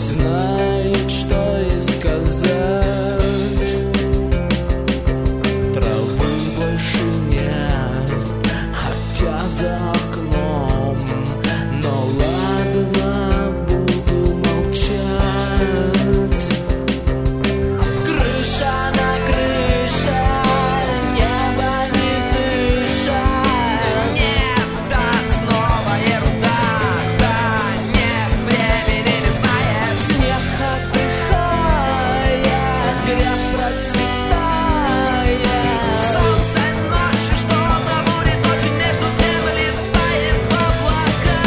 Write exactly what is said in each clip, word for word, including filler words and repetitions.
знает, что и сказать. Травы больше нет, хотя за окном, но ладно, буду молчать. Крыша на крыше, небо не дышит. Нет, да, снова ерунда. Да, нет, времени не знаешь. Снег отдыхает, грязь процветает. Солнце ночью, что на море ночи между тем летает в облака.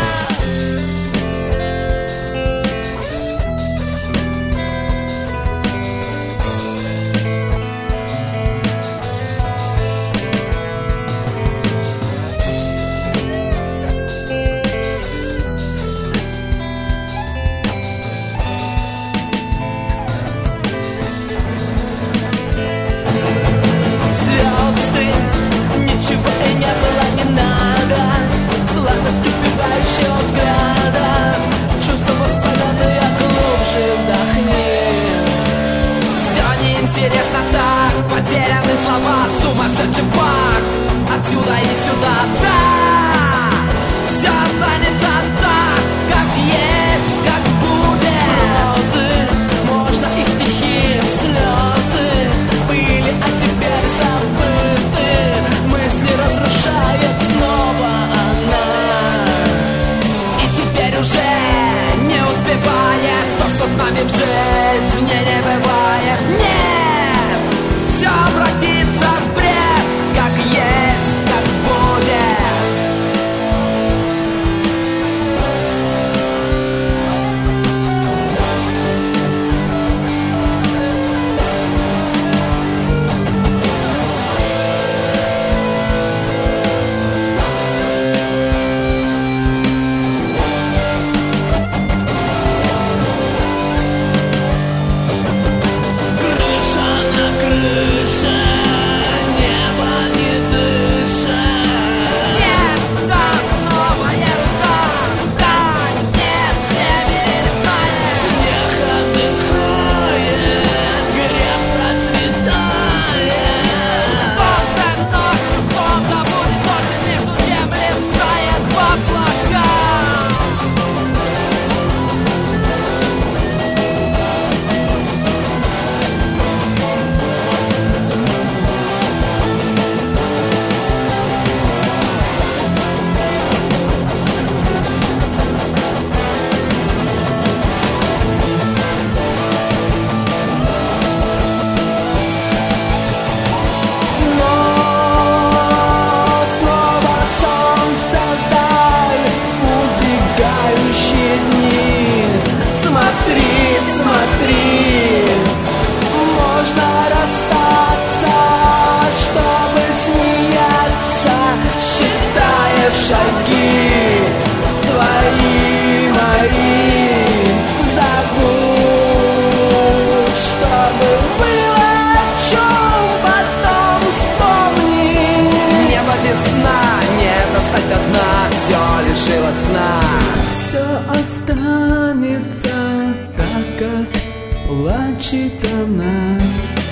Звезды, ничего и не было, не надо. Сладость убивающего взгляда. Чувства воспаленные, глубже вдохни. Все неинтересно так, потеряны слова, сумасшедший факт. Отсюда и сюда, да. Все останется так, как есть, как будет. Розы, можно и стихи, слезы были, а теперь забыты. Мысли разрушает снова она. И теперь уже не успевает то, что с нами в жизни не бывает. Нет, все обратится в бред, как есть, как будет. Крыша на крыше, небо не дышит. Нет, да, снова ерунда. Да, нет, времени не знаешь. Снег отдыхает, грязь процветает. Солнце ночью, словно будет ночью, между тем летает в облака. Но снова солнце вдаль, убегающие дни. Смотри, смотри, можно расстаться, чтобы смеяться, считая шаги твои, мои. Забудь, чтобы было, о чем потом вспомни. Небо без сна, не достать до дна, все лишило сна. Все останется так, как плачет она.